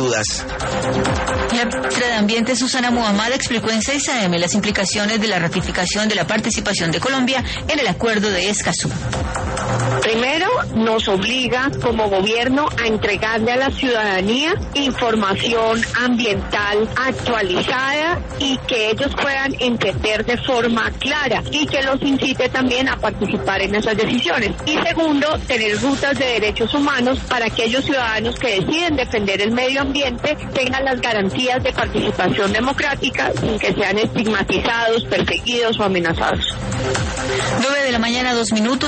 dudas. La ministra de Ambiente, Susana Muhammad, explicó en 6 AM las implicaciones de la ratificación de la participación de Colombia en el acuerdo de Escazú. Primero, nos obliga como gobierno a entregarle a la ciudadanía información ambiental actualizada y que ellos puedan entender de forma clara y que los incite también a participar en esas decisiones. Y segundo, tener rutas de derechos humanos para aquellos ciudadanos que deciden defender el medio ambiente tengan las garantías de participación democrática sin que sean estigmatizados, perseguidos o amenazados. 9 de la mañana, 2 minutos.